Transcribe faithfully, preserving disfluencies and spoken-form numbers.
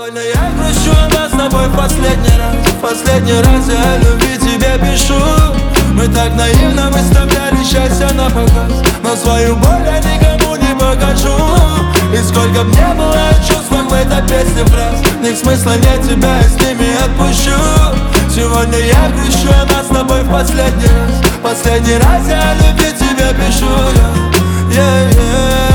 Сегодня я грущу, нас с тобой в последний раз. Последний раз я о любви тебе пишу. Мы так наивно выставляли счастье на показ, но свою боль я никому не покажу. И сколько б не было о чувствах в этой песне фраз, в них смысла нет, тебя я с ними отпущу. Сегодня я грущу, а нас с тобой в последний раз. Последний раз я о любви тебе пишу. yeah, yeah, yeah.